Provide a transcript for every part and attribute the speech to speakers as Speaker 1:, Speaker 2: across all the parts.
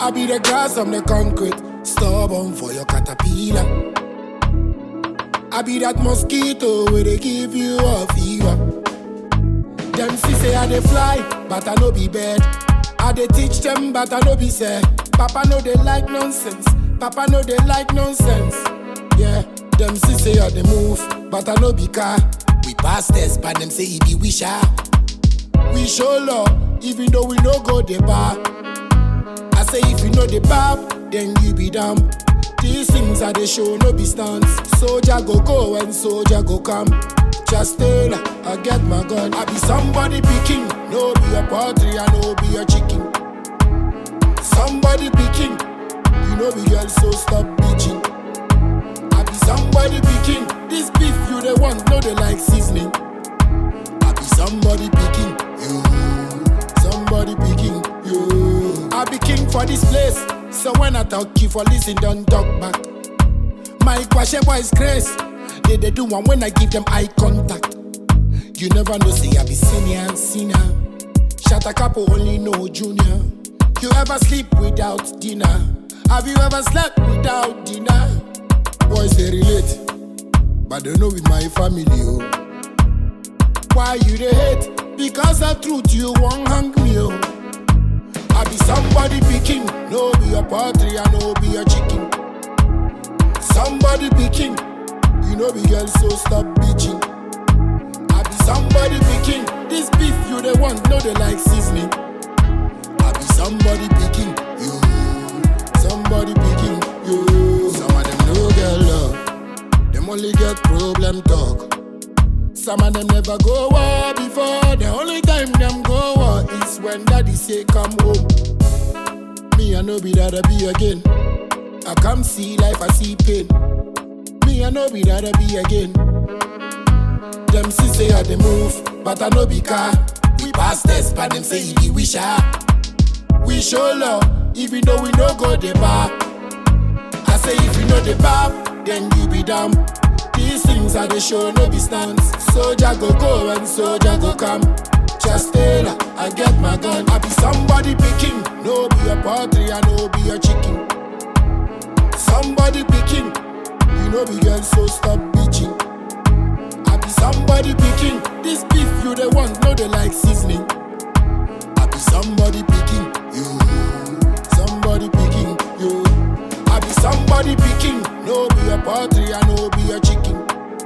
Speaker 1: I be the grass, I'm the concrete. Stubborn for your caterpillar. I be that mosquito where they give you a fever. Them see say I dey fly, but I no be bad. I dey teach them, but I no be sad. Papa know they like nonsense. Papa know they like nonsense. Yeah, them see say I dey move, but I no be car. We pass test, but them say he be wisher. We show love, even though we no go the bar. I say if you know the bab, then you be damn. These things are the show, no be stunts. Soldier go and soldier go come. Just stay there, I get my gun. I be somebody picking, no be a poultry, I no be a chicken. Somebody picking, you know be girl, so stop bitching. I be somebody picking, this beef you the want, no they like seasoning. I be somebody picking, you. Somebody picking, you. I be king for this place, so when I talk you for listen, don't talk back. My question boys grace. They do one when I give them eye contact. You never know, say I be senior and senior. Shut a couple only know junior. You ever sleep without dinner? Have you ever slept without dinner? Boys they relate, but they know with my family. Oh. Why you they hate? Because of truth you won't hang me. Oh. I be somebody picking, no be a poultry, I no be a chicken. Somebody picking. You know be girl, so stop bitching. I be somebody picking. This beef you the want, no they like seasoning. I be somebody picking, you. Somebody picking, you. Some of them no girl love, them only get problem talk. Some of them never go war before. The only time them go war is when daddy say come home. Me I know be that I be again. I come see life, I see pain. I know be that I be again. Them see say I dey move, but I no be car. We pass test, but them say he be wisher. We show love, even though we no go the bar. I say if you know the bar, then you be damn. These things are the show, no be stunts. Soldier go and soldier go come. Just stay there, I get my gun. I be somebody picking, no be a poultry, I no be a chicken. Somebody picking. You know be girl, so stop bitching. I be somebody picking. This beef you the want, no they like seasoning. I be somebody picking, you. Somebody picking, you. I be somebody picking. No be a poultry, I no be a chicken.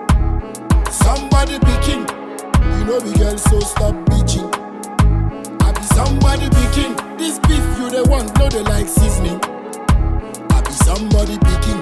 Speaker 1: Somebody picking. You know be girl, so stop bitching. I be somebody picking. This beef you the want, no they like seasoning. I be somebody picking.